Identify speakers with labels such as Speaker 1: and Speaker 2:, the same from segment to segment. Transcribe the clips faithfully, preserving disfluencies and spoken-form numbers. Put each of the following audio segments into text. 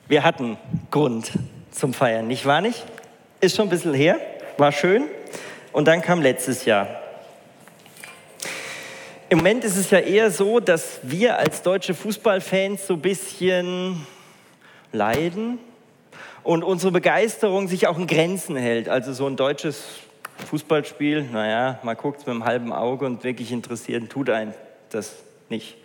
Speaker 1: Wir hatten Grund zum Feiern, nicht wahr nicht? Ist schon ein bisschen her, war schön. Und dann kam letztes Jahr. Im Moment ist es ja eher so, dass wir als deutsche Fußballfans so ein bisschen leiden und unsere Begeisterung sich auch in Grenzen hält. Also so ein deutsches Fußballspiel, naja, man guckt es mit einem halben Auge und wirklich interessieren tut einen das nicht.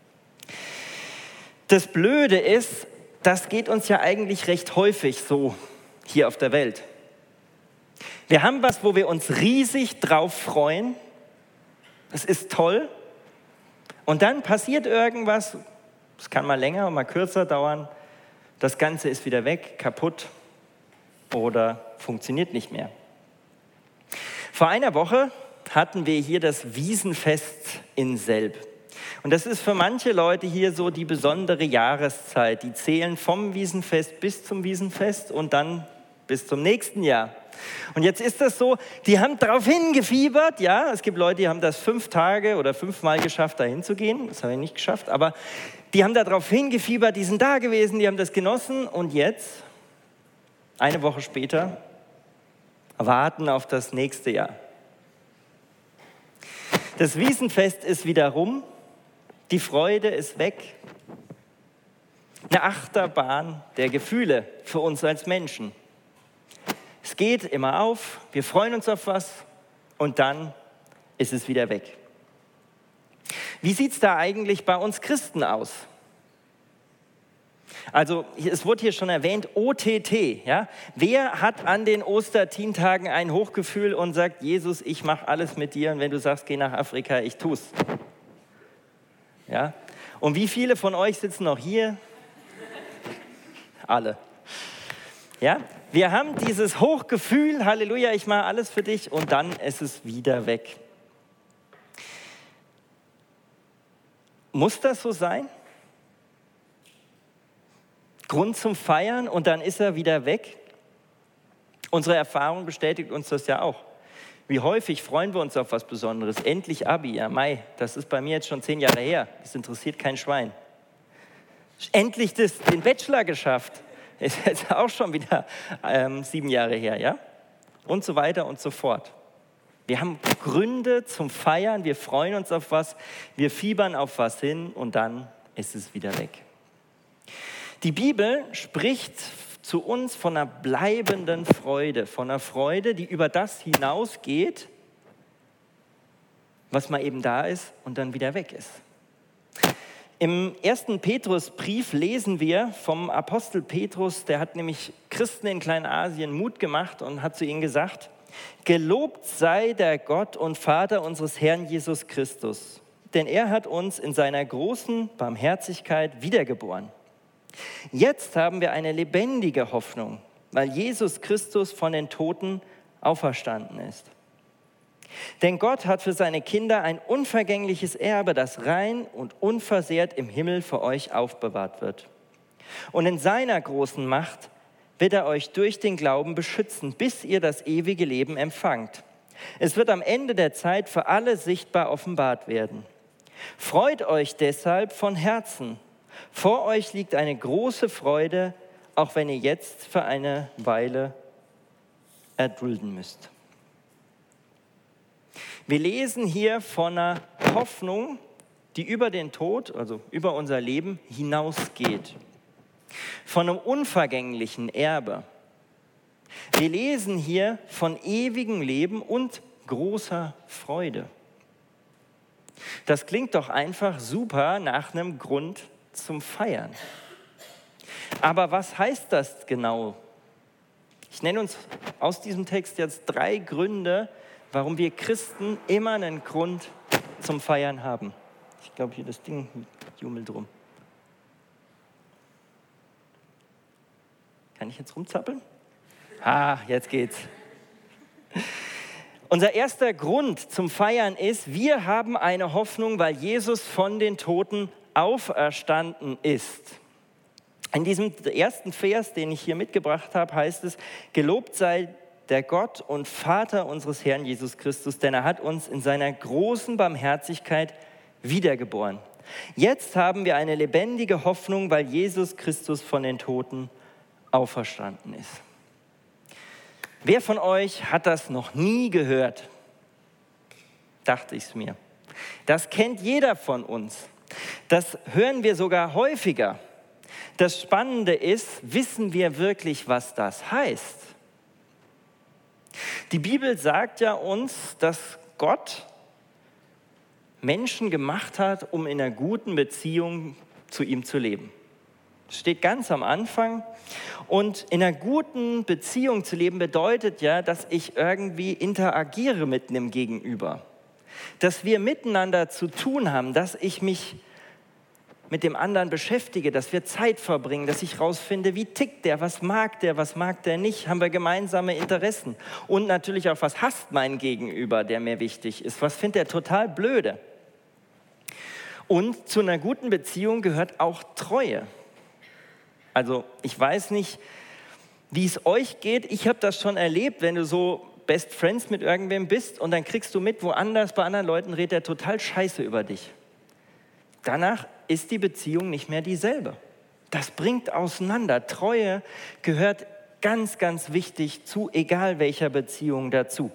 Speaker 1: Das Blöde ist, das geht uns ja eigentlich recht häufig so hier auf der Welt. Wir haben was, wo wir uns riesig drauf freuen. Es ist toll. Und dann passiert irgendwas, es kann mal länger und mal kürzer dauern. Das Ganze ist wieder weg, kaputt oder funktioniert nicht mehr. Vor einer Woche hatten wir hier das Wiesenfest in Selb. Und das ist für manche Leute hier so die besondere Jahreszeit. Die zählen vom Wiesenfest bis zum Wiesenfest und dann bis zum nächsten Jahr. Und jetzt ist das so, die haben darauf hingefiebert, ja, es gibt Leute, die haben das fünf Tage oder fünfmal geschafft, da hinzugehen, das habe ich nicht geschafft, aber die haben darauf hingefiebert, die sind da gewesen, die haben das genossen und jetzt, eine Woche später, warten auf das nächste Jahr. Das Wiesenfest ist wieder rum, die Freude ist weg. Eine Achterbahn der Gefühle für uns als Menschen. Es geht immer auf, wir freuen uns auf was und dann ist es wieder weg. Wie sieht es da eigentlich bei uns Christen aus? Also es wurde hier schon erwähnt, O T T. Ja? Wer hat an den Ostertientagen ein Hochgefühl und sagt, Jesus, ich mache alles mit dir und wenn du sagst, geh nach Afrika, ich tu's. Ja? Und wie viele von euch sitzen noch hier? Alle. Ja? Wir haben dieses Hochgefühl, Halleluja, ich mache alles für dich und dann ist es wieder weg. Muss das so sein? Grund zum Feiern und dann ist er wieder weg? Unsere Erfahrung bestätigt uns das ja auch. Wie häufig freuen wir uns auf was Besonderes? Endlich Abi, ja Mai, das ist bei mir jetzt schon zehn Jahre her. Das interessiert kein Schwein. Endlich das, den Bachelor geschafft. Ist jetzt auch schon wieder ähm, sieben Jahre her, ja? Und so weiter und so fort. Wir haben Gründe zum Feiern, wir freuen uns auf was, wir fiebern auf was hin und dann ist es wieder weg. Die Bibel spricht zu uns von einer bleibenden Freude, von einer Freude, die über das hinausgeht, was mal eben da ist und dann wieder weg ist. Im ersten Petrusbrief lesen wir vom Apostel Petrus, der hat nämlich Christen in Kleinasien Mut gemacht und hat zu ihnen gesagt, gelobt sei der Gott und Vater unseres Herrn Jesus Christus, denn er hat uns in seiner großen Barmherzigkeit wiedergeboren. Jetzt haben wir eine lebendige Hoffnung, weil Jesus Christus von den Toten auferstanden ist. Denn Gott hat für seine Kinder ein unvergängliches Erbe, das rein und unversehrt im Himmel für euch aufbewahrt wird. Und in seiner großen Macht wird er euch durch den Glauben beschützen, bis ihr das ewige Leben empfangt. Es wird am Ende der Zeit für alle sichtbar offenbart werden. Freut euch deshalb von Herzen. Vor euch liegt eine große Freude, auch wenn ihr jetzt für eine Weile erdulden müsst. Wir lesen hier von einer Hoffnung, die über den Tod, also über unser Leben hinausgeht. Von einem unvergänglichen Erbe. Wir lesen hier von ewigem Leben und großer Freude. Das klingt doch einfach super nach einem Grund zum Feiern. Aber was heißt das genau? Ich nenne uns aus diesem Text jetzt drei Gründe, warum wir Christen immer einen Grund zum Feiern haben. Ich glaube, hier das Ding jummelt drum. Kann ich jetzt rumzappeln? Ah, jetzt geht's. Unser erster Grund zum Feiern ist, wir haben eine Hoffnung, weil Jesus von den Toten auferstanden ist. In diesem ersten Vers, den ich hier mitgebracht habe, heißt es, gelobt sei der Gott und Vater unseres Herrn Jesus Christus, denn er hat uns in seiner großen Barmherzigkeit wiedergeboren. Jetzt haben wir eine lebendige Hoffnung, weil Jesus Christus von den Toten auferstanden ist. Wer von euch hat das noch nie gehört? Dachte ich es mir. Das kennt jeder von uns. Das hören wir sogar häufiger. Das Spannende ist, wissen wir wirklich, was das heißt? Die Bibel sagt ja uns, dass Gott Menschen gemacht hat, um in einer guten Beziehung zu ihm zu leben. Das steht ganz am Anfang. Und in einer guten Beziehung zu leben bedeutet ja, dass ich irgendwie interagiere mit einem Gegenüber. Dass wir miteinander zu tun haben, dass ich mich mit dem anderen beschäftige, dass wir Zeit verbringen, dass ich rausfinde, wie tickt der, was mag der, was mag der nicht, haben wir gemeinsame Interessen. Und natürlich auch, was hasst mein Gegenüber, der mir wichtig ist, was findet er total blöde. Und zu einer guten Beziehung gehört auch Treue. Also ich weiß nicht, wie es euch geht, ich habe das schon erlebt, wenn du so Best Friends mit irgendwem bist und dann kriegst du mit, woanders bei anderen Leuten redet er total scheiße über dich. Danach ist die Beziehung nicht mehr dieselbe. Das bringt auseinander. Treue gehört ganz, ganz wichtig zu egal welcher Beziehung dazu.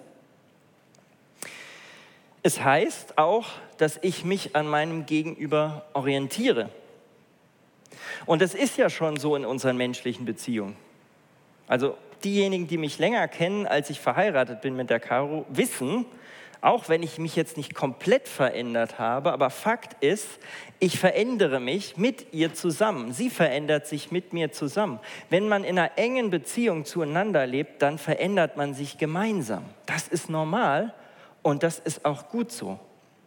Speaker 1: Es heißt auch, dass ich mich an meinem Gegenüber orientiere. Und das ist ja schon so in unseren menschlichen Beziehungen. Also diejenigen, die mich länger kennen, als ich verheiratet bin mit der Caro, wissen, auch wenn ich mich jetzt nicht komplett verändert habe, aber Fakt ist, ich verändere mich mit ihr zusammen. Sie verändert sich mit mir zusammen. Wenn man in einer engen Beziehung zueinander lebt, dann verändert man sich gemeinsam. Das ist normal und das ist auch gut so.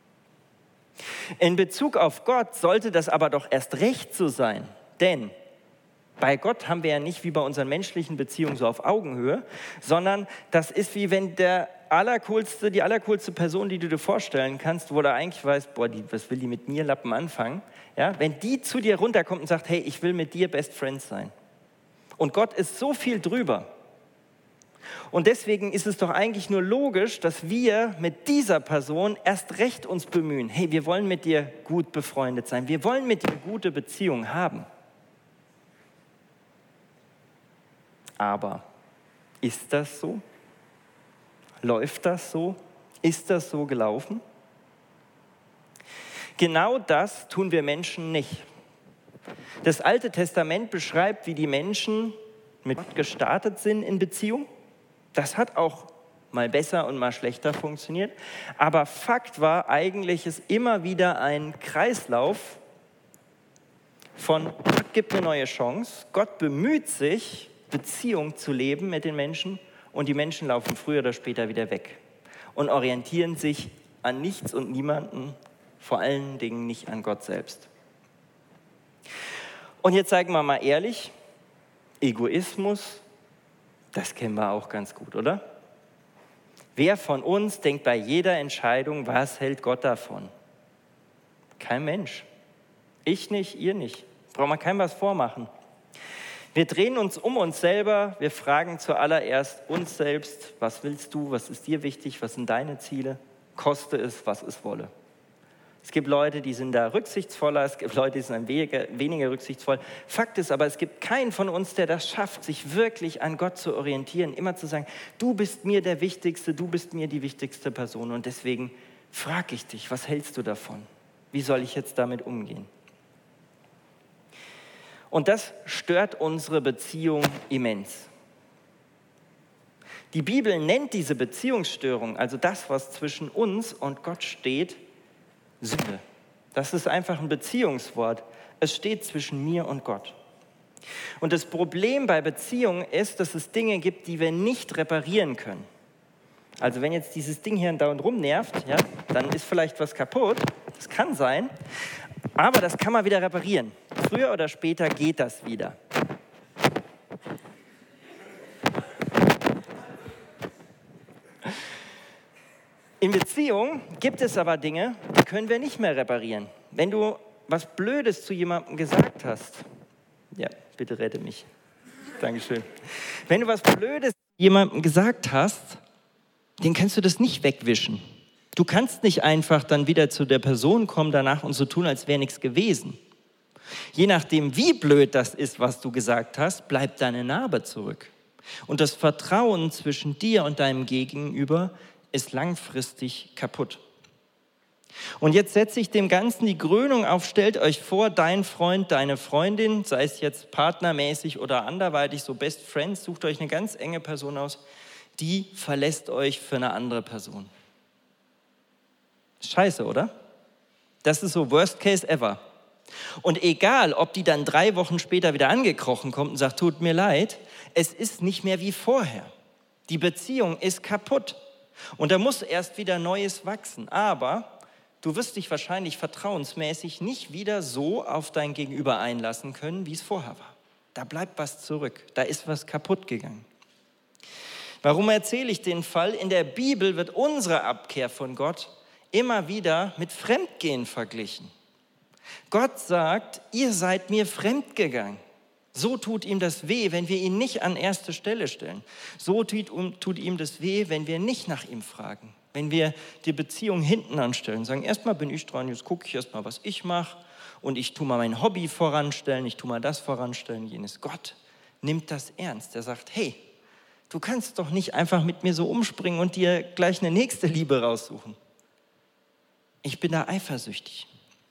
Speaker 1: In Bezug auf Gott sollte das aber doch erst recht so sein, denn bei Gott haben wir ja nicht wie bei unseren menschlichen Beziehungen so auf Augenhöhe, sondern das ist wie wenn der allercoolste, die allercoolste Person, die du dir vorstellen kannst, wo du eigentlich weißt, boah, die, was will die mit mir Lappen anfangen? Ja, wenn die zu dir runterkommt und sagt, hey, ich will mit dir Best Friends sein. Und Gott ist so viel drüber. Und deswegen ist es doch eigentlich nur logisch, dass wir mit dieser Person erst recht uns bemühen. Hey, wir wollen mit dir gut befreundet sein. Wir wollen mit dir gute Beziehungen haben. Aber ist das so? Läuft das so? Ist das so gelaufen? Genau das tun wir Menschen nicht. Das Alte Testament beschreibt, wie die Menschen mit Gott gestartet sind in Beziehung. Das hat auch mal besser und mal schlechter funktioniert. Aber Fakt war eigentlich, es ist immer wieder ein Kreislauf von Gott gibt eine neue Chance, Gott bemüht sich, Beziehung zu leben mit den Menschen und die Menschen laufen früher oder später wieder weg und orientieren sich an nichts und niemanden, vor allen Dingen nicht an Gott selbst. Und jetzt sagen wir mal ehrlich, Egoismus, das kennen wir auch ganz gut, oder? Wer von uns denkt bei jeder Entscheidung, was hält Gott davon? Kein Mensch. Ich nicht, ihr nicht. Braucht man keinem was vormachen. Wir drehen uns um uns selber, wir fragen zuallererst uns selbst, was willst du, was ist dir wichtig, was sind deine Ziele, koste es, was es wolle. Es gibt Leute, die sind da rücksichtsvoller, es gibt Leute, die sind weniger, weniger rücksichtsvoll. Fakt ist aber, es gibt keinen von uns, der das schafft, sich wirklich an Gott zu orientieren, immer zu sagen, du bist mir der Wichtigste, du bist mir die wichtigste Person und deswegen frage ich dich, was hältst du davon? Wie soll ich jetzt damit umgehen? Und das stört unsere Beziehung immens. Die Bibel nennt diese Beziehungsstörung, also das, was zwischen uns und Gott steht, Sünde. Das ist einfach ein Beziehungswort. Es steht zwischen mir und Gott. Und das Problem bei Beziehungen ist, dass es Dinge gibt, die wir nicht reparieren können. Also wenn jetzt dieses Ding hier dauernd rumnervt, ja, dann ist vielleicht was kaputt. Das kann sein. Aber das kann man wieder reparieren. Früher oder später geht das wieder. In Beziehung gibt es aber Dinge, die können wir nicht mehr reparieren. Wenn du was Blödes zu jemandem gesagt hast, ja, bitte rette mich. Dankeschön. Wenn du was Blödes zu jemandem gesagt hast, dann kannst du das nicht wegwischen. Du kannst nicht einfach dann wieder zu der Person kommen danach und so tun, als wäre nichts gewesen. Je nachdem, wie blöd das ist, was du gesagt hast, bleibt deine Narbe zurück. Und das Vertrauen zwischen dir und deinem Gegenüber ist langfristig kaputt. Und jetzt setze ich dem Ganzen die Krönung auf. Stellt euch vor, dein Freund, deine Freundin, sei es jetzt partnermäßig oder anderweitig, so Best Friends, sucht euch eine ganz enge Person aus, die verlässt euch für eine andere Person. Scheiße, oder? Das ist so Worst Case ever. Und egal, ob die dann drei Wochen später wieder angekrochen kommt und sagt, tut mir leid, es ist nicht mehr wie vorher. Die Beziehung ist kaputt. Und da muss erst wieder Neues wachsen. Aber du wirst dich wahrscheinlich vertrauensmäßig nicht wieder so auf dein Gegenüber einlassen können, wie es vorher war. Da bleibt was zurück. Da ist was kaputt gegangen. Warum erzähle ich den Fall? In der Bibel wird unsere Abkehr von Gott immer wieder mit Fremdgehen verglichen. Gott sagt, ihr seid mir fremdgegangen. So tut ihm das weh, wenn wir ihn nicht an erste Stelle stellen. So tut, tut ihm das weh, wenn wir nicht nach ihm fragen. Wenn wir die Beziehung hinten anstellen, sagen, erstmal bin ich dran, jetzt gucke ich erstmal, was ich mache und ich tue mal mein Hobby voranstellen, ich tue mal das voranstellen, jenes. Gott nimmt das ernst. Er sagt, hey, du kannst doch nicht einfach mit mir so umspringen und dir gleich eine nächste Liebe raussuchen. Ich bin da eifersüchtig.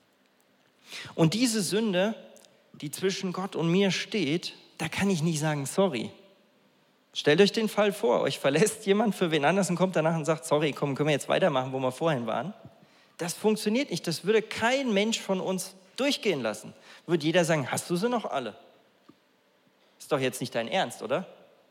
Speaker 1: Und diese Sünde, die zwischen Gott und mir steht, da kann ich nicht sagen, sorry. Stellt euch den Fall vor, euch verlässt jemand für wen anders und kommt danach und sagt, sorry, komm, können wir jetzt weitermachen, wo wir vorhin waren. Das funktioniert nicht, das würde kein Mensch von uns durchgehen lassen. Würde jeder sagen, hast du sie noch alle? Ist doch jetzt nicht dein Ernst, oder?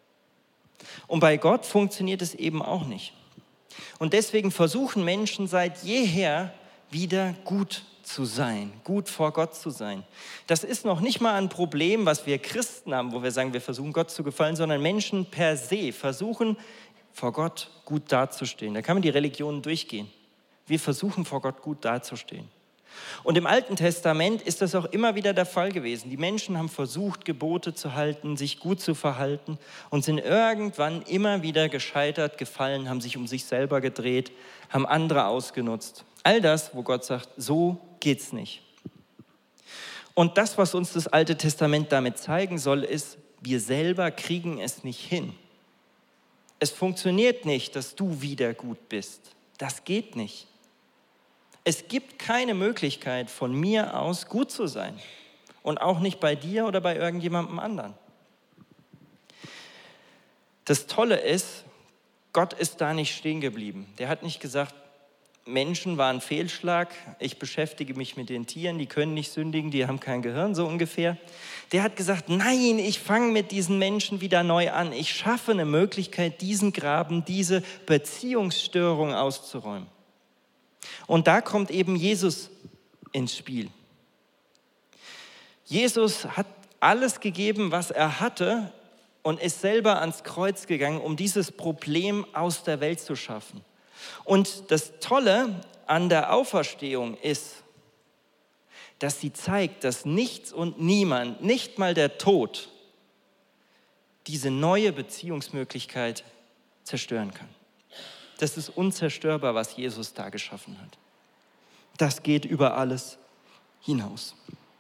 Speaker 1: Und bei Gott funktioniert es eben auch nicht. Und deswegen versuchen Menschen seit jeher wieder gut zu sein, gut vor Gott zu sein. Das ist noch nicht mal ein Problem, was wir Christen haben, wo wir sagen, wir versuchen Gott zu gefallen, sondern Menschen per se versuchen, vor Gott gut dazustehen. Da kann man die Religionen durchgehen. Wir versuchen, vor Gott gut dazustehen. Und im Alten Testament ist das auch immer wieder der Fall gewesen. Die Menschen haben versucht, Gebote zu halten, sich gut zu verhalten und sind irgendwann immer wieder gescheitert, gefallen, haben sich um sich selber gedreht, haben andere ausgenutzt. All das, wo Gott sagt, so geht's nicht. Und das, was uns das Alte Testament damit zeigen soll, ist, wir selber kriegen es nicht hin. Es funktioniert nicht, dass du wieder gut bist. Das geht nicht. Es gibt keine Möglichkeit, von mir aus gut zu sein. Und auch nicht bei dir oder bei irgendjemandem anderen. Das Tolle ist, Gott ist da nicht stehen geblieben. Der hat nicht gesagt, Menschen waren ein Fehlschlag, ich beschäftige mich mit den Tieren, die können nicht sündigen, die haben kein Gehirn, so ungefähr. Der hat gesagt, nein, ich fange mit diesen Menschen wieder neu an. Ich schaffe eine Möglichkeit, diesen Graben, diese Beziehungsstörung auszuräumen. Und da kommt eben Jesus ins Spiel. Jesus hat alles gegeben, was er hatte und ist selber ans Kreuz gegangen, um dieses Problem aus der Welt zu schaffen. Und das Tolle an der Auferstehung ist, dass sie zeigt, dass nichts und niemand, nicht mal der Tod, diese neue Beziehungsmöglichkeit zerstören kann. Das ist unzerstörbar, was Jesus da geschaffen hat. Das geht über alles hinaus.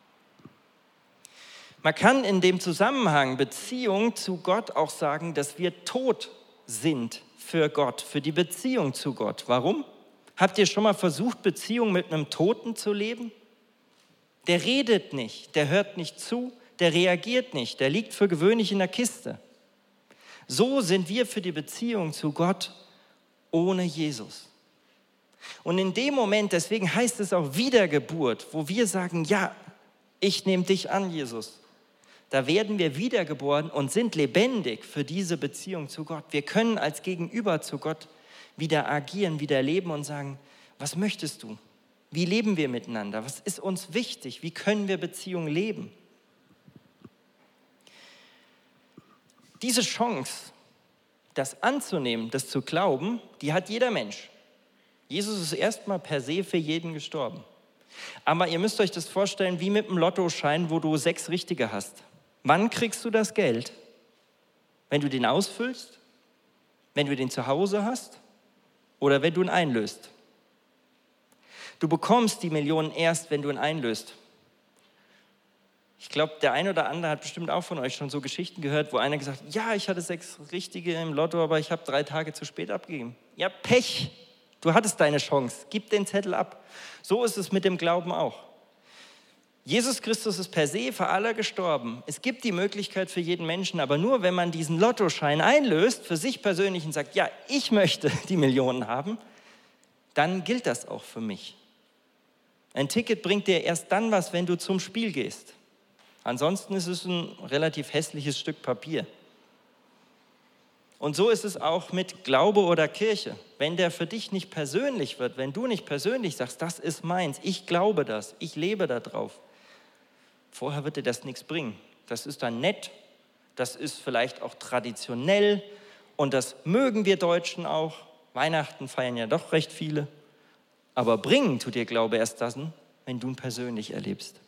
Speaker 1: Man kann in dem Zusammenhang Beziehung zu Gott auch sagen, dass wir tot sind für Gott, für die Beziehung zu Gott. Warum? Habt ihr schon mal versucht, Beziehung mit einem Toten zu leben? Der redet nicht, der hört nicht zu, der reagiert nicht, der liegt für gewöhnlich in der Kiste. So sind wir für die Beziehung zu Gott ohne Jesus. Und in dem Moment, deswegen heißt es auch Wiedergeburt, wo wir sagen, ja, ich nehme dich an, Jesus. Da werden wir wiedergeboren und sind lebendig für diese Beziehung zu Gott. Wir können als Gegenüber zu Gott wieder agieren, wieder leben und sagen, was möchtest du? Wie leben wir miteinander? Was ist uns wichtig? Wie können wir Beziehung leben? Diese Chance, das anzunehmen, das zu glauben, die hat jeder Mensch. Jesus ist erstmal per se für jeden gestorben. Aber ihr müsst euch das vorstellen wie mit einem Lottoschein, wo du sechs Richtige hast. Wann kriegst du das Geld? Wenn du den ausfüllst? Wenn du den zu Hause hast? Oder wenn du ihn einlöst? Du bekommst die Millionen erst, wenn du ihn einlöst. Ich glaube, der ein oder andere hat bestimmt auch von euch schon so Geschichten gehört, wo einer gesagt hat, ja, ich hatte sechs Richtige im Lotto, aber ich habe drei Tage zu spät abgegeben. Ja, Pech. Du hattest deine Chance. Gib den Zettel ab. So ist es mit dem Glauben auch. Jesus Christus ist per se für alle gestorben. Es gibt die Möglichkeit für jeden Menschen, aber nur wenn man diesen Lottoschein einlöst, für sich persönlich und sagt, ja, ich möchte die Millionen haben, dann gilt das auch für mich. Ein Ticket bringt dir erst dann was, wenn du zum Spiel gehst. Ansonsten ist es ein relativ hässliches Stück Papier. Und so ist es auch mit Glaube oder Kirche. Wenn der für dich nicht persönlich wird, wenn du nicht persönlich sagst, das ist meins, ich glaube das, ich lebe da drauf, vorher wird dir das nichts bringen. Das ist dann nett, das ist vielleicht auch traditionell und das mögen wir Deutschen auch. Weihnachten feiern ja doch recht viele. Aber bringen tut dir Glaube erst dann, wenn du ihn persönlich erlebst.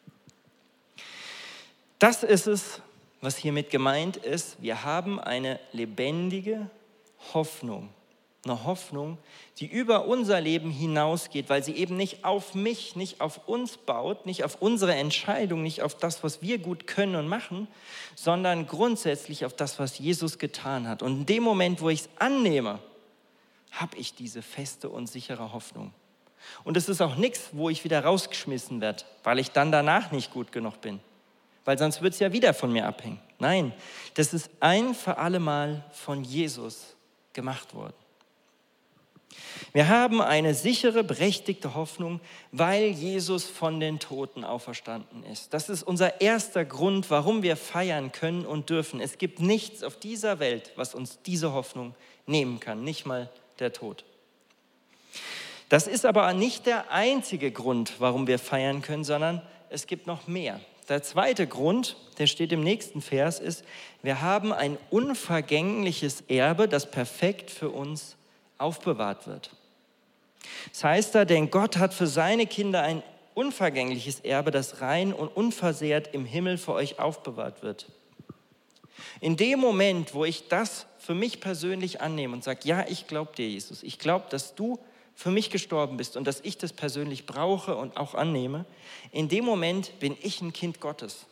Speaker 1: Das ist es, was hiermit gemeint ist. Wir haben eine lebendige Hoffnung. Eine Hoffnung, die über unser Leben hinausgeht, weil sie eben nicht auf mich, nicht auf uns baut, nicht auf unsere Entscheidung, nicht auf das, was wir gut können und machen, sondern grundsätzlich auf das, was Jesus getan hat. Und in dem Moment, wo ich es annehme, habe ich diese feste und sichere Hoffnung. Und es ist auch nichts, wo ich wieder rausgeschmissen werde, weil ich dann danach nicht gut genug bin. Weil sonst wird es ja wieder von mir abhängen. Nein, das ist ein für alle Mal von Jesus gemacht worden. Wir haben eine sichere, berechtigte Hoffnung, weil Jesus von den Toten auferstanden ist. Das ist unser erster Grund, warum wir feiern können und dürfen. Es gibt nichts auf dieser Welt, was uns diese Hoffnung nehmen kann, nicht mal der Tod. Das ist aber nicht der einzige Grund, warum wir feiern können, sondern es gibt noch mehr. Der zweite Grund, der steht im nächsten Vers, ist, wir haben ein unvergängliches Erbe, das perfekt für uns aufbewahrt wird. Das heißt da, denn Gott hat für seine Kinder ein unvergängliches Erbe, das rein und unversehrt im Himmel für euch aufbewahrt wird. In dem Moment, wo ich das für mich persönlich annehme und sage, ja, ich glaube dir, Jesus, ich glaube, dass du für mich gestorben bist und dass ich das persönlich brauche und auch annehme, in dem Moment bin ich ein Kind Gottes.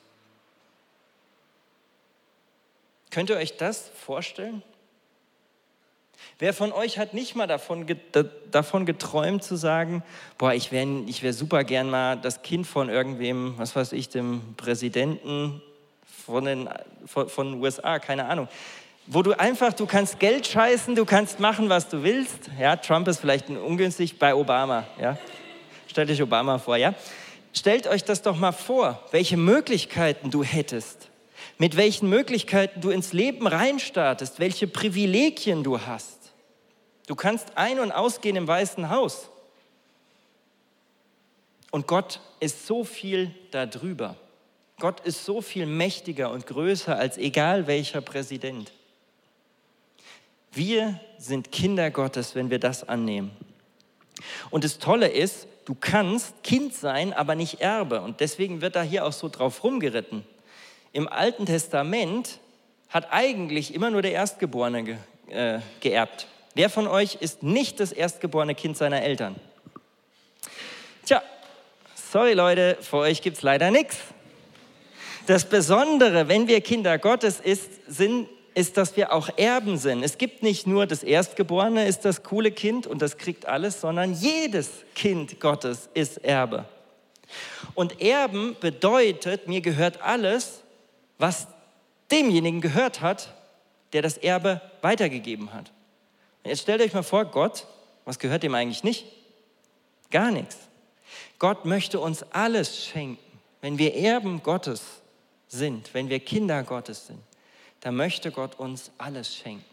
Speaker 1: Könnt ihr euch das vorstellen? Wer von euch hat nicht mal davon, davon geträumt zu sagen, boah, ich wäre ich wär super gern mal das Kind von irgendwem, was weiß ich, dem Präsidenten von den von, von U S A, keine Ahnung. Wo du einfach, du kannst Geld scheißen, du kannst machen, was du willst. Ja, Trump ist vielleicht ein ungünstig bei Obama. Ja. Stellt euch Obama vor, ja. Stellt euch das doch mal vor, welche Möglichkeiten du hättest, mit welchen Möglichkeiten du ins Leben reinstartest, welche Privilegien du hast. Du kannst ein- und ausgehen im Weißen Haus. Und Gott ist so viel darüber. Gott ist so viel mächtiger und größer als egal welcher Präsident. Wir sind Kinder Gottes, wenn wir das annehmen. Und das Tolle ist, du kannst Kind sein, aber nicht Erbe. Und deswegen wird da hier auch so drauf rumgeritten. Im Alten Testament hat eigentlich immer nur der Erstgeborene ge, äh, geerbt. Wer von euch ist nicht das erstgeborene Kind seiner Eltern? Tja, sorry Leute, für euch gibt es leider nichts. Das Besondere, wenn wir Kinder Gottes ist, sind, ist, dass wir auch Erben sind. Es gibt nicht nur das Erstgeborene, ist das coole Kind und das kriegt alles, sondern jedes Kind Gottes ist Erbe. Und Erben bedeutet, mir gehört alles, was demjenigen gehört hat, der das Erbe weitergegeben hat. Jetzt stellt euch mal vor, Gott, was gehört ihm eigentlich nicht? Gar nichts. Gott möchte uns alles schenken. Wenn wir Erben Gottes sind, wenn wir Kinder Gottes sind, dann möchte Gott uns alles schenken.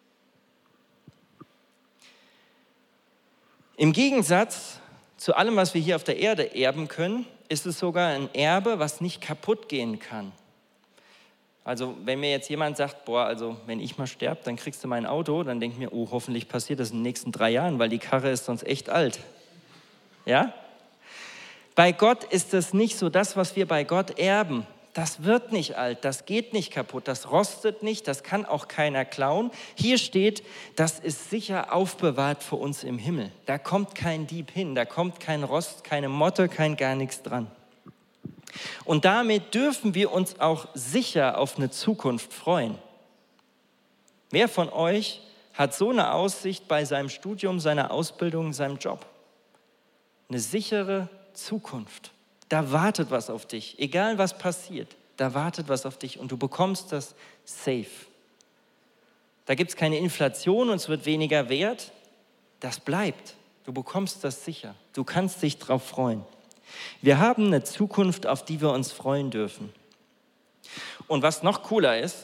Speaker 1: Im Gegensatz zu allem, was wir hier auf der Erde erben können, ist es sogar ein Erbe, was nicht kaputt gehen kann. Also wenn mir jetzt jemand sagt, boah, also wenn ich mal sterbe, dann kriegst du mein Auto, dann denke ich mir, oh, hoffentlich passiert das in den nächsten drei Jahren, weil die Karre ist sonst echt alt. Ja? Bei Gott ist das nicht so. Das, was wir bei Gott erben, das wird nicht alt, das geht nicht kaputt, das rostet nicht, das kann auch keiner klauen. Hier steht, das ist sicher aufbewahrt für uns im Himmel. Da kommt kein Dieb hin, da kommt kein Rost, keine Motte, kein gar nichts dran. Und damit dürfen wir uns auch sicher auf eine Zukunft freuen. Wer von euch hat so eine Aussicht bei seinem Studium, seiner Ausbildung, seinem Job? Eine sichere Zukunft. Da wartet was auf dich, egal was passiert, da wartet was auf dich und du bekommst das safe. Da gibt es keine Inflation und es wird weniger wert, das bleibt. Du bekommst das sicher, du kannst dich drauf freuen. Wir haben eine Zukunft, auf die wir uns freuen dürfen. Und was noch cooler ist,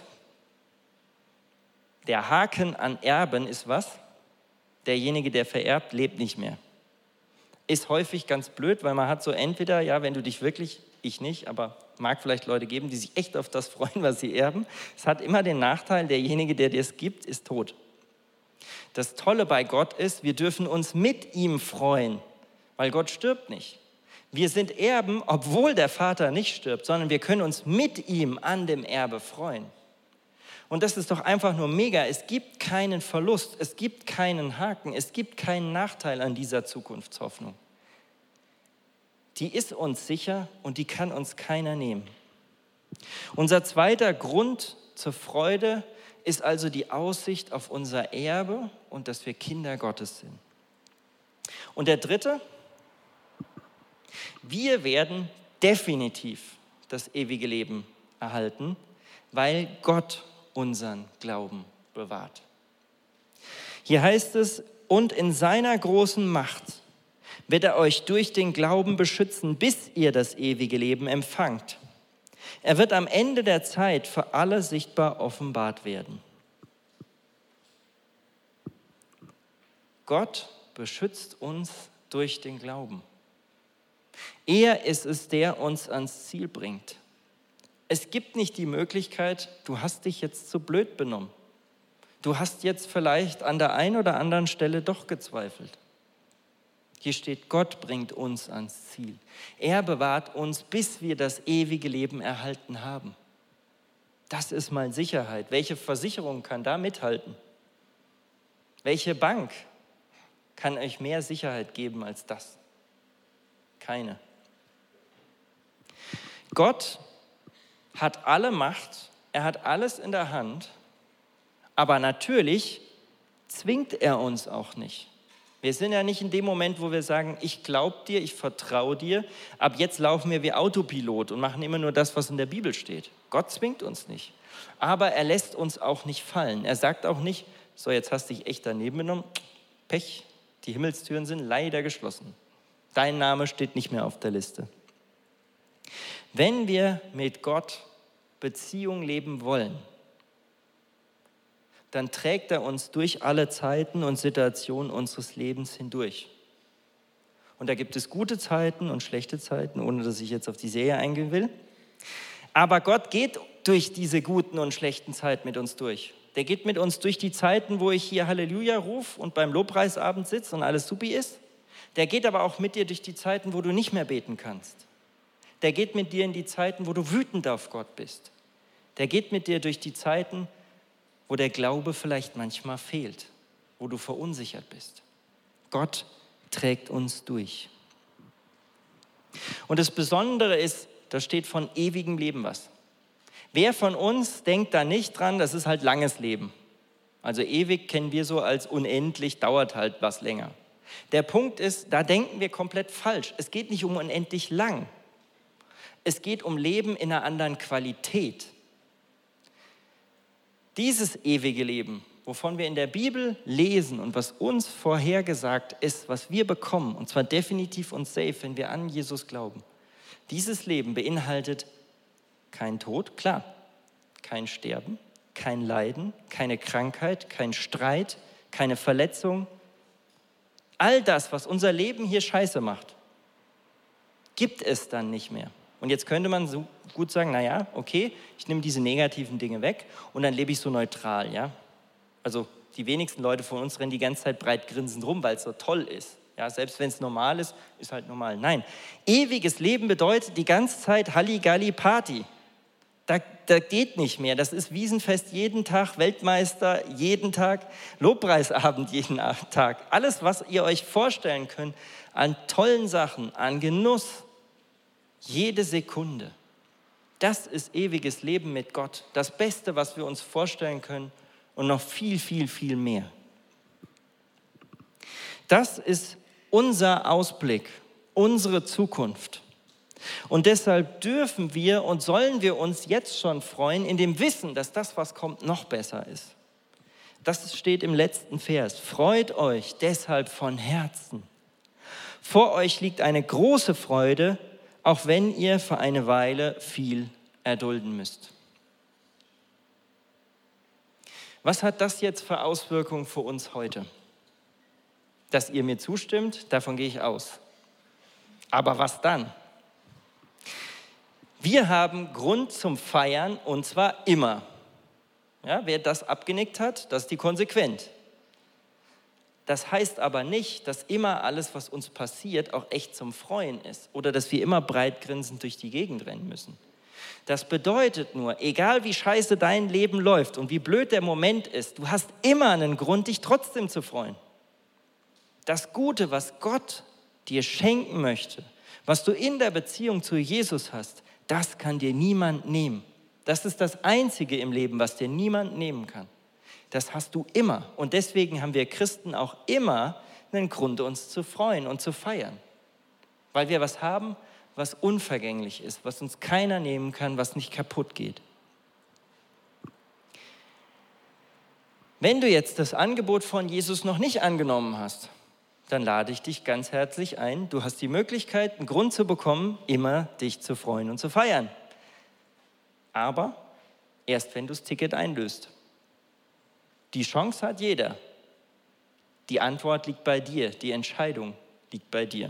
Speaker 1: der Haken an Erben ist was? Derjenige, der vererbt, lebt nicht mehr. Ist häufig ganz blöd, weil man hat so entweder, ja, wenn du dich wirklich, ich nicht, aber mag vielleicht Leute geben, die sich echt auf das freuen, was sie erben. Es hat immer den Nachteil, derjenige, der dir es gibt, ist tot. Das Tolle bei Gott ist, wir dürfen uns mit ihm freuen, weil Gott stirbt nicht. Wir sind Erben, obwohl der Vater nicht stirbt, sondern wir können uns mit ihm an dem Erbe freuen. Und das ist doch einfach nur mega. Es gibt keinen Verlust, es gibt keinen Haken, es gibt keinen Nachteil an dieser Zukunftshoffnung. Die ist uns sicher und die kann uns keiner nehmen. Unser zweiter Grund zur Freude ist also die Aussicht auf unser Erbe und dass wir Kinder Gottes sind. Und der dritte, wir werden definitiv das ewige Leben erhalten, weil Gott unseren Glauben bewahrt. Hier heißt es, und in seiner großen Macht wird er euch durch den Glauben beschützen, bis ihr das ewige Leben empfangt. Er wird am Ende der Zeit für alle sichtbar offenbart werden. Gott beschützt uns durch den Glauben. Er ist es, der uns ans Ziel bringt. Es gibt nicht die Möglichkeit, du hast dich jetzt zu blöd benommen. Du hast jetzt vielleicht an der einen oder anderen Stelle doch gezweifelt. Hier steht, Gott bringt uns ans Ziel. Er bewahrt uns, bis wir das ewige Leben erhalten haben. Das ist mal Sicherheit. Welche Versicherung kann da mithalten? Welche Bank kann euch mehr Sicherheit geben als das? Keine. Gott hat alle Macht, er hat alles in der Hand, aber natürlich zwingt er uns auch nicht. Wir sind ja nicht in dem Moment, wo wir sagen, ich glaube dir, ich vertraue dir, ab jetzt laufen wir wie Autopilot und machen immer nur das, was in der Bibel steht. Gott zwingt uns nicht, aber er lässt uns auch nicht fallen. Er sagt auch nicht, so jetzt hast du dich echt daneben genommen, Pech, die Himmelstüren sind leider geschlossen. Dein Name steht nicht mehr auf der Liste. Wenn wir mit Gott Beziehung leben wollen, dann trägt er uns durch alle Zeiten und Situationen unseres Lebens hindurch. Und da gibt es gute Zeiten und schlechte Zeiten, ohne dass ich jetzt auf die Serie eingehen will. Aber Gott geht durch diese guten und schlechten Zeiten mit uns durch. Der geht mit uns durch die Zeiten, wo ich hier Halleluja rufe und beim Lobpreisabend sitze und alles supi ist. Der geht aber auch mit dir durch die Zeiten, wo du nicht mehr beten kannst. Der geht mit dir in die Zeiten, wo du wütend auf Gott bist. Der geht mit dir durch die Zeiten, wo der Glaube vielleicht manchmal fehlt, wo du verunsichert bist. Gott trägt uns durch. Und das Besondere ist, da steht von ewigem Leben was. Wer von uns denkt da nicht dran, das ist halt langes Leben. Also ewig kennen wir so als unendlich, dauert halt was länger. Der Punkt ist, da denken wir komplett falsch. Es geht nicht um unendlich lang. Es geht um Leben in einer anderen Qualität. Dieses ewige Leben, wovon wir in der Bibel lesen und was uns vorhergesagt ist, was wir bekommen, und zwar definitiv und safe, wenn wir an Jesus glauben, dieses Leben beinhaltet kein Tod, klar, kein Sterben, kein Leiden, keine Krankheit, kein Streit, keine Verletzung. All das, was unser Leben hier scheiße macht, gibt es dann nicht mehr. Und jetzt könnte man so gut sagen, naja, okay, ich nehme diese negativen Dinge weg und dann lebe ich so neutral, ja. Also die wenigsten Leute von uns rennen die ganze Zeit breit grinsend rum, weil es so toll ist. Ja, selbst wenn es normal ist, ist halt normal. Nein, ewiges Leben bedeutet die ganze Zeit Halligalli Party. Da, da geht nicht mehr. Das ist Wiesenfest jeden Tag, Weltmeister jeden Tag, Lobpreisabend jeden Tag. Alles, was ihr euch vorstellen könnt an tollen Sachen, an Genuss, jede Sekunde. Das ist ewiges Leben mit Gott. Das Beste, was wir uns vorstellen können und noch viel, viel, viel mehr. Das ist unser Ausblick, unsere Zukunft. Und deshalb dürfen wir und sollen wir uns jetzt schon freuen in dem Wissen, dass das, was kommt, noch besser ist. Das steht im letzten Vers. Freut euch deshalb von Herzen. Vor euch liegt eine große Freude, auch wenn ihr für eine Weile viel erdulden müsst. Was hat das jetzt für Auswirkungen für uns heute? Dass ihr mir zustimmt, davon gehe ich aus. Aber was dann? Wir haben Grund zum Feiern und zwar immer. Ja, wer das abgenickt hat, das ist die Konsequenz. Das heißt aber nicht, dass immer alles, was uns passiert, auch echt zum Freuen ist oder dass wir immer breit grinsend durch die Gegend rennen müssen. Das bedeutet nur, egal wie scheiße dein Leben läuft und wie blöd der Moment ist, du hast immer einen Grund, dich trotzdem zu freuen. Das Gute, was Gott dir schenken möchte, was du in der Beziehung zu Jesus hast, das kann dir niemand nehmen. Das ist das Einzige im Leben, was dir niemand nehmen kann. Das hast du immer. Und deswegen haben wir Christen auch immer einen Grund, uns zu freuen und zu feiern. Weil wir was haben, was unvergänglich ist, was uns keiner nehmen kann, was nicht kaputt geht. Wenn du jetzt das Angebot von Jesus noch nicht angenommen hast, dann lade ich dich ganz herzlich ein. Du hast die Möglichkeit, einen Grund zu bekommen, immer dich zu freuen und zu feiern. Aber erst, wenn du das Ticket einlöst. Die Chance hat jeder. Die Antwort liegt bei dir. Die Entscheidung liegt bei dir.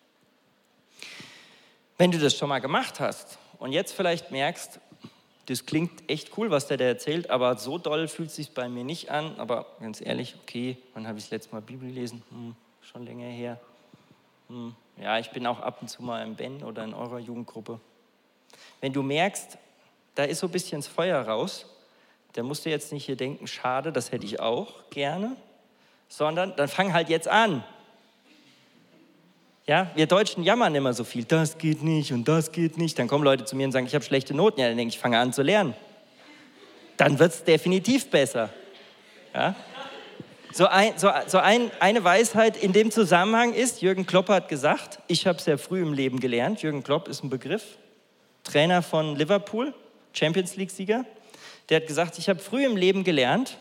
Speaker 1: Wenn du das schon mal gemacht hast und jetzt vielleicht merkst, das klingt echt cool, was der da erzählt, aber so doll fühlt es sich bei mir nicht an. Aber ganz ehrlich, okay, wann habe ich das letzte Mal Bibel gelesen? Hm, schon länger her. Hm, ja, ich bin auch ab und zu mal im Ben oder in eurer Jugendgruppe. Wenn du merkst, da ist so ein bisschen das Feuer raus, dann musst du jetzt nicht hier denken, schade, das hätte ich auch gerne, sondern dann fang halt jetzt an. Ja, wir Deutschen jammern immer so viel, das geht nicht und das geht nicht. Dann kommen Leute zu mir und sagen, ich habe schlechte Noten. Ja, dann denke ich, ich fange an zu lernen. Dann wird es definitiv besser. Ja? So, ein, so, so ein, eine Weisheit in dem Zusammenhang ist, Jürgen Klopp hat gesagt, ich habe sehr früh im Leben gelernt. Jürgen Klopp ist ein Begriff, Trainer von Liverpool, Champions League-Sieger. Der hat gesagt, ich habe früh im Leben gelernt,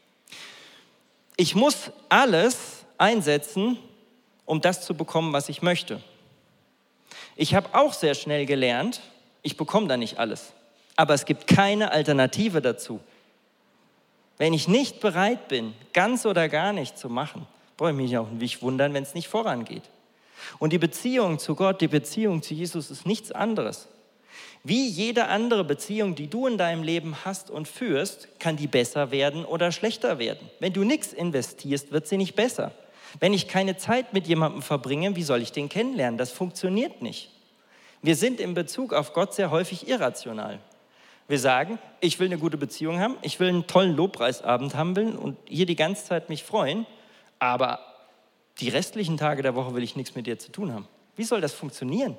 Speaker 1: ich muss alles einsetzen, um das zu bekommen, was ich möchte. Ich habe auch sehr schnell gelernt, ich bekomme da nicht alles. Aber es gibt keine Alternative dazu. Wenn ich nicht bereit bin, ganz oder gar nicht zu machen, brauche ich mich auch nicht wundern, wenn es nicht vorangeht. Und die Beziehung zu Gott, die Beziehung zu Jesus ist nichts anderes. Wie jede andere Beziehung, die du in deinem Leben hast und führst, kann die besser werden oder schlechter werden. Wenn du nichts investierst, wird sie nicht besser. Wenn ich keine Zeit mit jemandem verbringe, wie soll ich den kennenlernen? Das funktioniert nicht. Wir sind in Bezug auf Gott sehr häufig irrational. Wir sagen, ich will eine gute Beziehung haben, ich will einen tollen Lobpreisabend haben will und hier die ganze Zeit mich freuen, aber die restlichen Tage der Woche will ich nichts mit dir zu tun haben. Wie soll das funktionieren?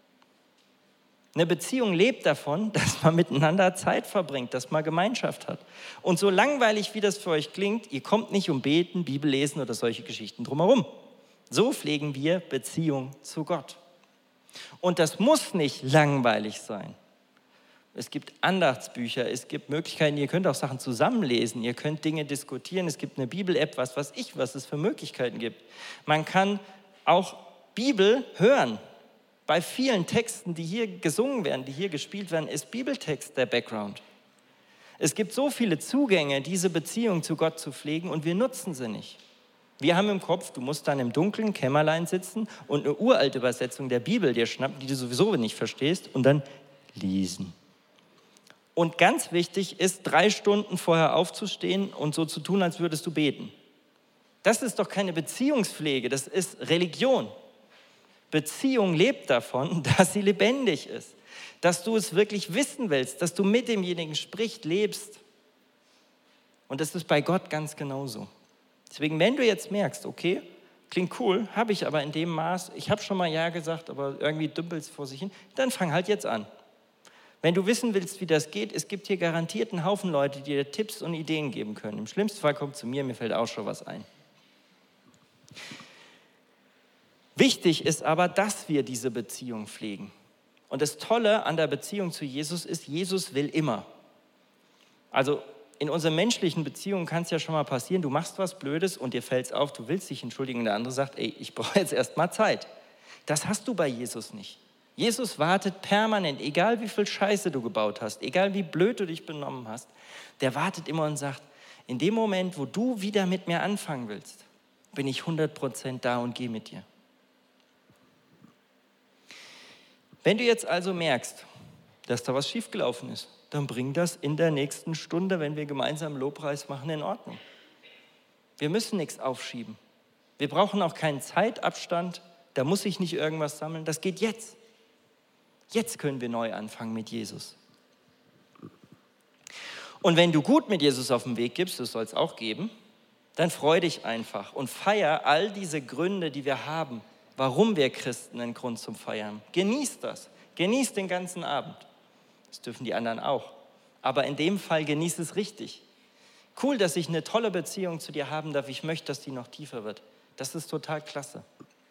Speaker 1: Eine Beziehung lebt davon, dass man miteinander Zeit verbringt, dass man Gemeinschaft hat. Und so langweilig, wie das für euch klingt, ihr kommt nicht um Beten, Bibel lesen oder solche Geschichten drumherum. So pflegen wir Beziehung zu Gott. Und das muss nicht langweilig sein. Es gibt Andachtsbücher, es gibt Möglichkeiten, ihr könnt auch Sachen zusammenlesen, ihr könnt Dinge diskutieren, es gibt eine Bibel-App, was weiß ich, was es für Möglichkeiten gibt. Man kann auch Bibel hören. Bei vielen Texten, die hier gesungen werden, die hier gespielt werden, ist Bibeltext der Background. Es gibt so viele Zugänge, diese Beziehung zu Gott zu pflegen und wir nutzen sie nicht. Wir haben im Kopf, du musst dann im dunklen Kämmerlein sitzen und eine uralte Übersetzung der Bibel dir schnappen, die du sowieso nicht verstehst und dann lesen. Und ganz wichtig ist, drei Stunden vorher aufzustehen und so zu tun, als würdest du beten. Das ist doch keine Beziehungspflege, das ist Religion. Beziehung lebt davon, dass sie lebendig ist, dass du es wirklich wissen willst, dass du mit demjenigen sprichst, lebst. Und das ist bei Gott ganz genauso. Deswegen, wenn du jetzt merkst, okay, klingt cool, habe ich aber in dem Maß, ich habe schon mal Ja gesagt, aber irgendwie dümpelt es vor sich hin, dann fang halt jetzt an. Wenn du wissen willst, wie das geht, es gibt hier garantiert einen Haufen Leute, die dir Tipps und Ideen geben können. Im schlimmsten Fall kommt zu mir, mir fällt auch schon was ein. Wichtig ist aber, dass wir diese Beziehung pflegen. Und das Tolle an der Beziehung zu Jesus ist, Jesus will immer. Also in unseren menschlichen Beziehungen kann es ja schon mal passieren, du machst was Blödes und dir fällt es auf, du willst dich entschuldigen und der andere sagt, ey, ich brauche jetzt erst mal Zeit. Das hast du bei Jesus nicht. Jesus wartet permanent, egal wie viel Scheiße du gebaut hast, egal wie blöd du dich benommen hast, der wartet immer und sagt, in dem Moment, wo du wieder mit mir anfangen willst, bin ich hundert Prozent da und gehe mit dir. Wenn du jetzt also merkst, dass da was schiefgelaufen ist, dann bring das in der nächsten Stunde, wenn wir gemeinsam Lobpreis machen, in Ordnung. Wir müssen nichts aufschieben. Wir brauchen auch keinen Zeitabstand, da muss ich nicht irgendwas sammeln, das geht jetzt. Jetzt können wir neu anfangen mit Jesus. Und wenn du gut mit Jesus auf den Weg gibst, das soll es auch geben, dann freu dich einfach und feier all diese Gründe, die wir haben, warum wir Christen einen Grund zum Feiern. Genieß das, genieß den ganzen Abend. Das dürfen die anderen auch. Aber in dem Fall genieß es richtig. Cool, dass ich eine tolle Beziehung zu dir haben darf. Ich möchte, dass die noch tiefer wird. Das ist total klasse.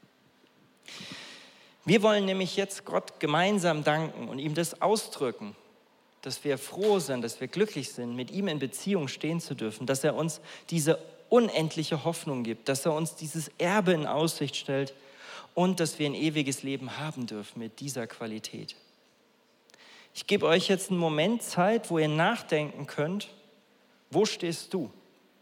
Speaker 1: Wir wollen nämlich jetzt Gott gemeinsam danken und ihm das ausdrücken, dass wir froh sind, dass wir glücklich sind, mit ihm in Beziehung stehen zu dürfen, dass er uns diese unendliche Hoffnung gibt, dass er uns dieses Erbe in Aussicht stellt und dass wir ein ewiges Leben haben dürfen mit dieser Qualität. Ich gebe euch jetzt einen Moment Zeit, wo ihr nachdenken könnt, wo stehst du?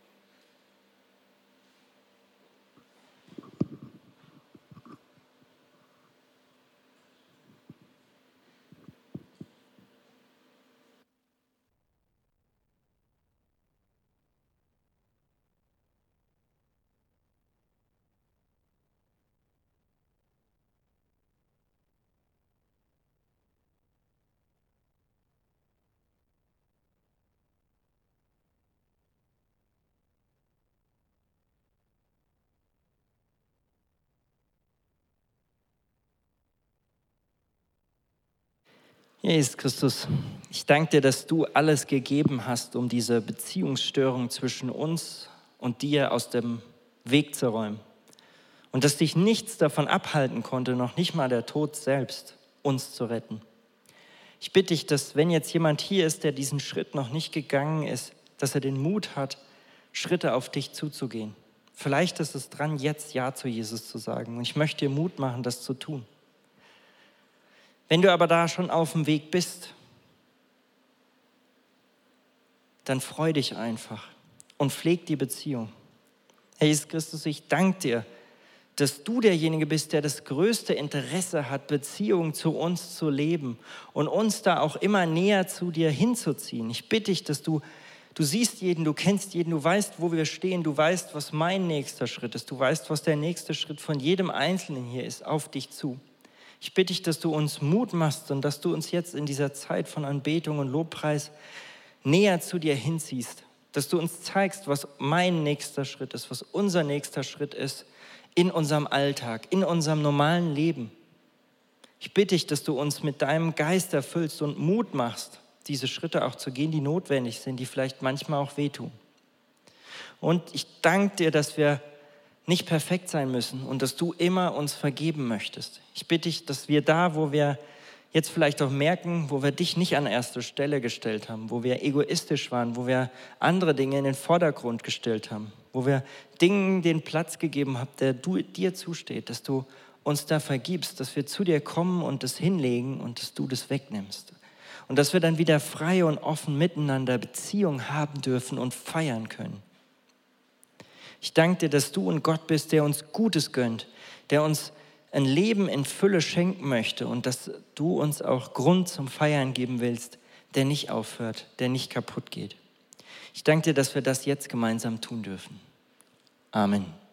Speaker 1: Jesus Christus, ich danke dir, dass du alles gegeben hast, um diese Beziehungsstörung zwischen uns und dir aus dem Weg zu räumen. Und dass dich nichts davon abhalten konnte, noch nicht mal der Tod selbst, uns zu retten. Ich bitte dich, dass wenn jetzt jemand hier ist, der diesen Schritt noch nicht gegangen ist, dass er den Mut hat, Schritte auf dich zuzugehen. Vielleicht ist es dran, jetzt Ja zu Jesus zu sagen. Und ich möchte dir Mut machen, das zu tun. Wenn du aber da schon auf dem Weg bist, dann freu dich einfach und pfleg die Beziehung. Herr Jesus Christus, ich danke dir, dass du derjenige bist, der das größte Interesse hat, Beziehungen zu uns zu leben und uns da auch immer näher zu dir hinzuziehen. Ich bitte dich, dass du, du siehst jeden, du kennst jeden, du weißt, wo wir stehen, du weißt, was mein nächster Schritt ist, du weißt, was der nächste Schritt von jedem Einzelnen hier ist, auf dich zu. Ich bitte dich, dass du uns Mut machst und dass du uns jetzt in dieser Zeit von Anbetung und Lobpreis näher zu dir hinziehst, dass du uns zeigst, was mein nächster Schritt ist, was unser nächster Schritt ist in unserem Alltag, in unserem normalen Leben. Ich bitte dich, dass du uns mit deinem Geist erfüllst und Mut machst, diese Schritte auch zu gehen, die notwendig sind, die vielleicht manchmal auch wehtun. Und ich danke dir, dass wir nicht perfekt sein müssen und dass du immer uns vergeben möchtest. Ich bitte dich, dass wir da, wo wir jetzt vielleicht auch merken, wo wir dich nicht an erste Stelle gestellt haben, wo wir egoistisch waren, wo wir andere Dinge in den Vordergrund gestellt haben, wo wir Dingen den Platz gegeben haben, der du, dir zusteht, dass du uns da vergibst, dass wir zu dir kommen und das hinlegen und dass du das wegnimmst. Und dass wir dann wieder frei und offen miteinander Beziehung haben dürfen und feiern können. Ich danke dir, dass du ein Gott bist, der uns Gutes gönnt, der uns ein Leben in Fülle schenken möchte und dass du uns auch Grund zum Feiern geben willst, der nicht aufhört, der nicht kaputt geht. Ich danke dir, dass wir das jetzt gemeinsam tun dürfen. Amen.